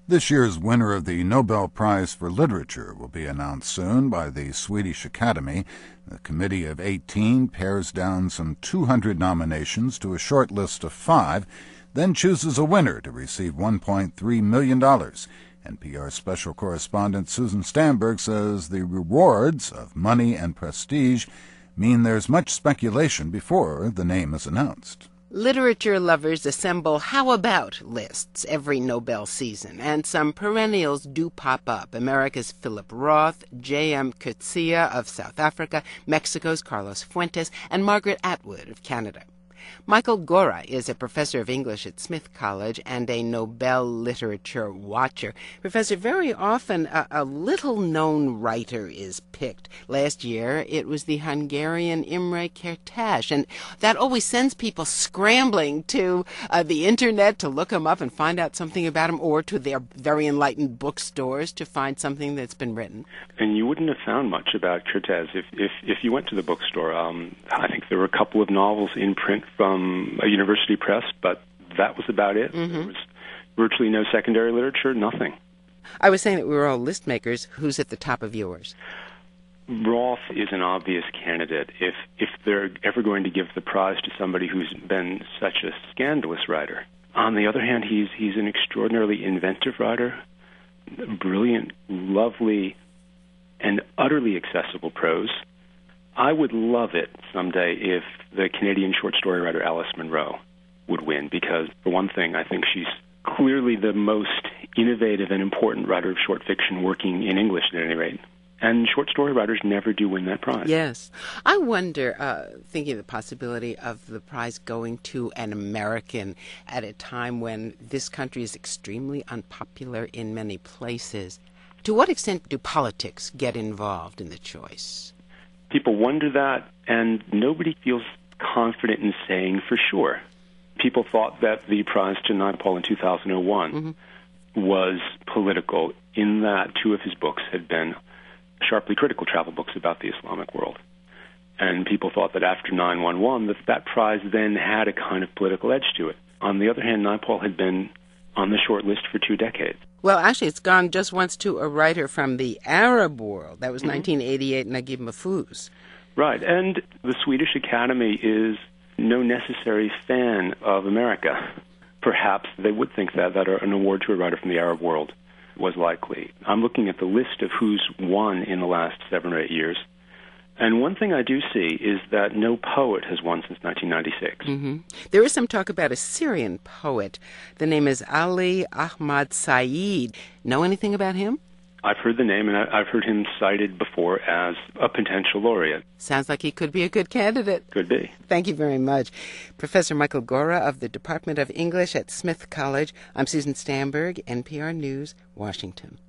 This year's winner of the Nobel Prize for Literature will be announced soon by the Swedish Academy. The committee of 18 pares down some 200 nominations to a short list of 5, then chooses a winner to receive $1.3 million. NPR special correspondent Susan Stamberg says the rewards of money and prestige mean there's much speculation before the name is announced. Literature lovers assemble how about lists every Nobel season, and some perennials do pop up. America's Philip Roth, J.M. Coetzee of South Africa, Mexico's Carlos Fuentes, and Margaret Atwood of Canada. Michael Gora is a professor of English at Smith College and a Nobel literature watcher. Professor, very often a little-known writer is picked. Last year, it was the Hungarian Imre Kertész, and that always sends people scrambling to the Internet to look him up and find out something about him, or to their very enlightened bookstores to find something that's been written. And you wouldn't have found much about Kertész if you went to the bookstore. I think there were a couple of novels in print from a university press, but that was about it. Mm-hmm. There was virtually no secondary literature, nothing. I was saying that we were all list makers. Who's at the top of yours? Roth is an obvious candidate. If they're ever going to give the prize to somebody who's been such a scandalous writer. On the other hand, he's an extraordinarily inventive writer, brilliant, lovely, and utterly accessible prose. I would love it someday if the Canadian short story writer Alice Munro would win, because, for one thing, I think she's clearly the most innovative and important writer of short fiction working in English at any rate. And short story writers never do win that prize. Yes. I wonder, thinking of the possibility of the prize going to an American at a time when this country is extremely unpopular in many places, to what extent do politics get involved in the choice? People wonder that, and nobody feels confident in saying for sure. People thought that the prize to Naipaul in 2001 was political, in that 2 of his books had been sharply critical travel books about the Islamic world. And people thought that after 9/11, that prize then had a kind of political edge to it. On the other hand, Naipaul had been on the short list for 2 decades. Well, actually, it's gone just once to a writer from the Arab world. That was 1988, Naguib Mahfouz. Right, and the Swedish Academy is no necessary fan of America. Perhaps they would think that an award to a writer from the Arab world was likely. I'm looking at the list of who's won in the last 7 or 8 years. And one thing I do see is that no poet has won since 1996. Mm-hmm. There is some talk about a Syrian poet. The name is Ali Ahmad Saeed. Know anything about him? I've heard the name, and I've heard him cited before as a potential laureate. Sounds like he could be a good candidate. Could be. Thank you very much. Professor Michael Gora of the Department of English at Smith College. I'm Susan Stamberg, NPR News, Washington.